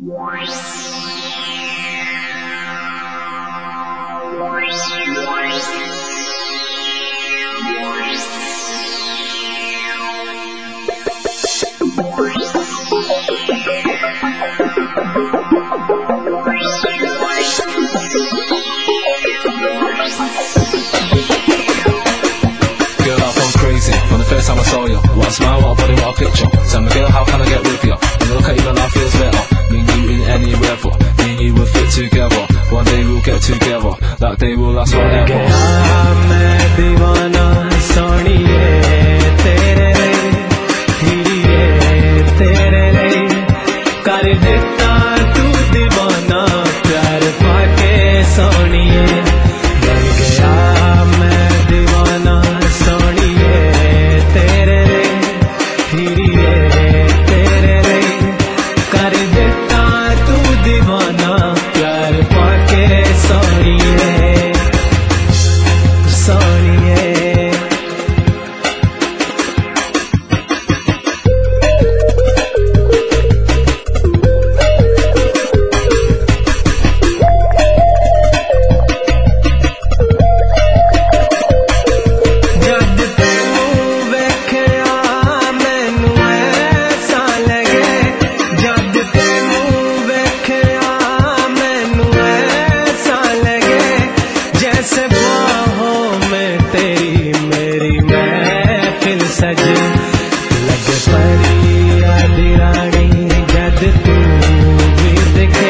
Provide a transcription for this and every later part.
From the first time I saw you, what a smile, what a body, what a picture. Tell me girl, how can I get with you? When you look at you, my life feels better. Me and you in any weather, me and you will fit together. One day we'll get together, that day will last forever. मैं दीवाना सोनिए तेरे लिए तेरे लिए कर देता तू दीवाना प्यार पाके सोनिए बन गया मैं दीवाना सोनिए तेरे लिए तेरे लिए कर देता तू दीवाना प्यार पाके सोनिए सोनिए सज लग परी आदि रानी जद तू भी दिखे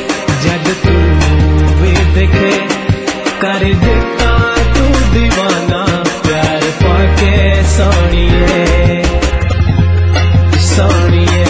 कर देता तू दीवाना प्यार पाके सोनिए सोनिए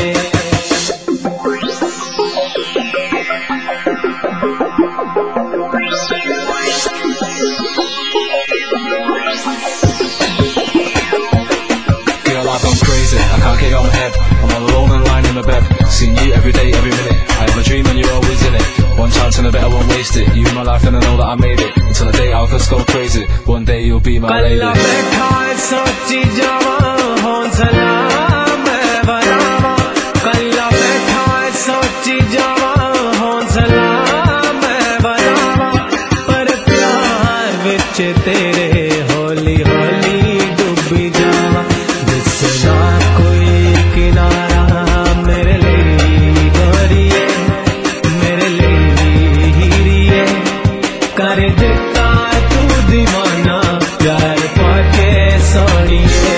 I can't get out of my head, I'm all alone and lying in my bed. Seeing you every day, every minute. I have a dream and you're always in it. One chance and I bet I won't waste it. You in my life and I know that I made it. Until the day I'll just go crazy. One day you'll be my lady. कल्ला बैठा सोची जावा हौसला मैं बनावा कल्ला बैठा सोची जावा हौसला मैं बनावा पर प्यार विच तेरे हौली हौली डूबी जावा जिसना कोई किनारा मेरे लिए गोरिए मेरे लिए हीरिए कर देता तू दीवाना प्यार पाके सोनिए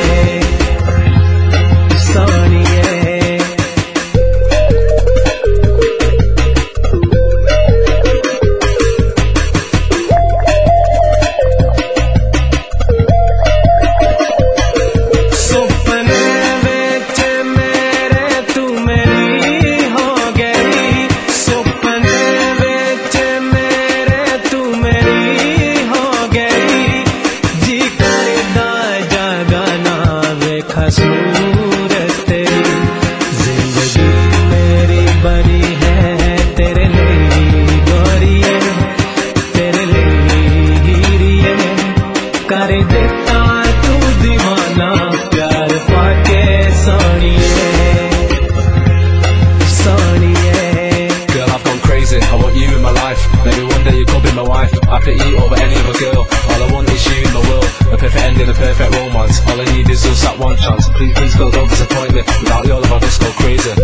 सोनिए सूरत तेरी जिंदगी मेरी बनी है तेरे लिए गोरिए तेरे लिए हीरिए कर देता तू दीवाना प्यार पाके सोनिए सोनिए Girl, I've gone crazy, I want you in my life. Maybe one day you could be my wife. I pick you over any other girl. All I want is you in my world. A perfect ending, a perfect romance. All I need is just that one chance. Please, please, girl, don't disappoint me. Without your love, I'll just go crazy.